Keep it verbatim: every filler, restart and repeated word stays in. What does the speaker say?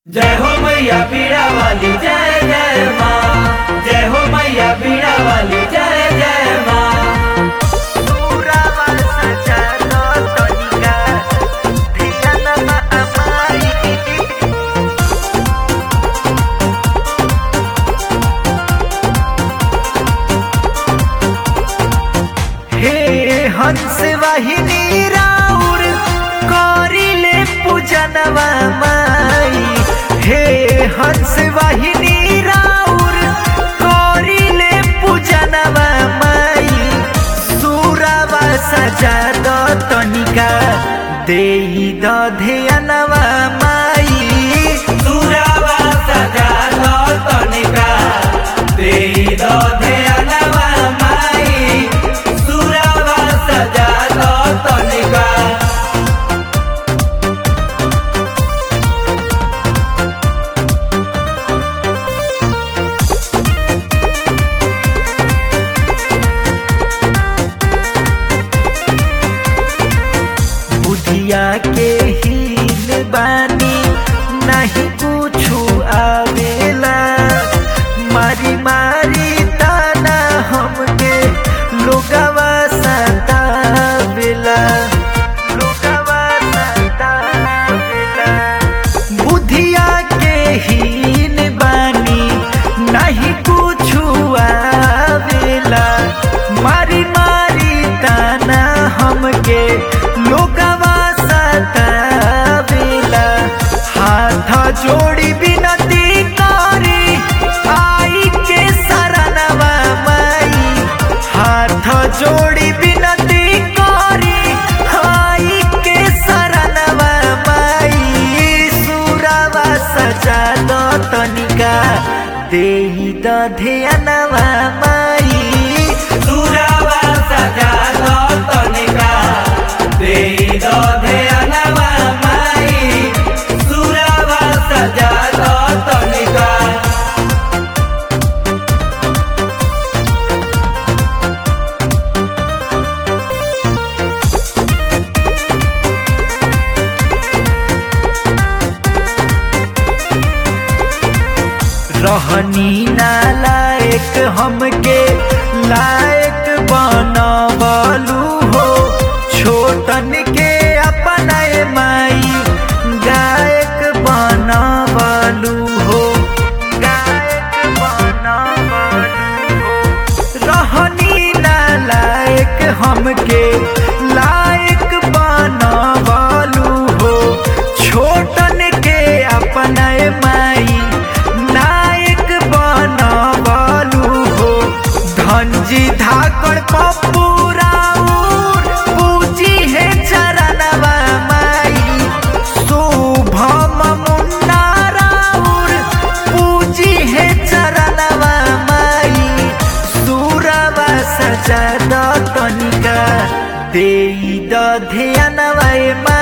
जय हो मैया पीड़ा वाली जय जय माँ। जय हो मैया पीड़ा वाली जय जय माँ। हे हंस वाहिनी राउर करिले पूजनवा माई। हे हंस वाहिनी राउर करिले पूजनवा माई। सुरवा सजा दो तनिका देई दो ध्यानवा माई। सुरवा सजा दो तनिका देई दो ध्यानवा माई। सुरवा सजा दो तनिका। बुधिया के हीन बानी नहीं कुछु आवेला। मारी मारी ताना हमके लोगवा सतावेला। लोगवा सतावेला। बुधिया के हीन बानी नहीं कुछु आवेला। मारी मारी ताना हमके लोगवा सतावेला। हाथ जोड़ी विनती करी आई के शरणवा माई। हाथ जोड़ी विनती करी आई के शरणवा माई। सुरवा सजा दो तनिका देई दो ध्यानवा माई। सुरवा सजा दो तनिका देई दो ध्यानवा माई। सुरवा सजा दो तनिका। रहनी ना लायक हमके लायक बनवलू हो। छोटन के अपना माई गायक बनवलू हो। गायक बनवलू हो। रहनी ना लायक हमके लायक बनवलू हो। छोटन के अपना माई नायक बनवलू हो। धनजी धाकड़ पप्पू राउर पूजी है चरणवा माई। शुभम मुन्ना राउर पूजी है चरणवा माई। सुरवा सजा दो तनिका देई दो ध्यानवा माई।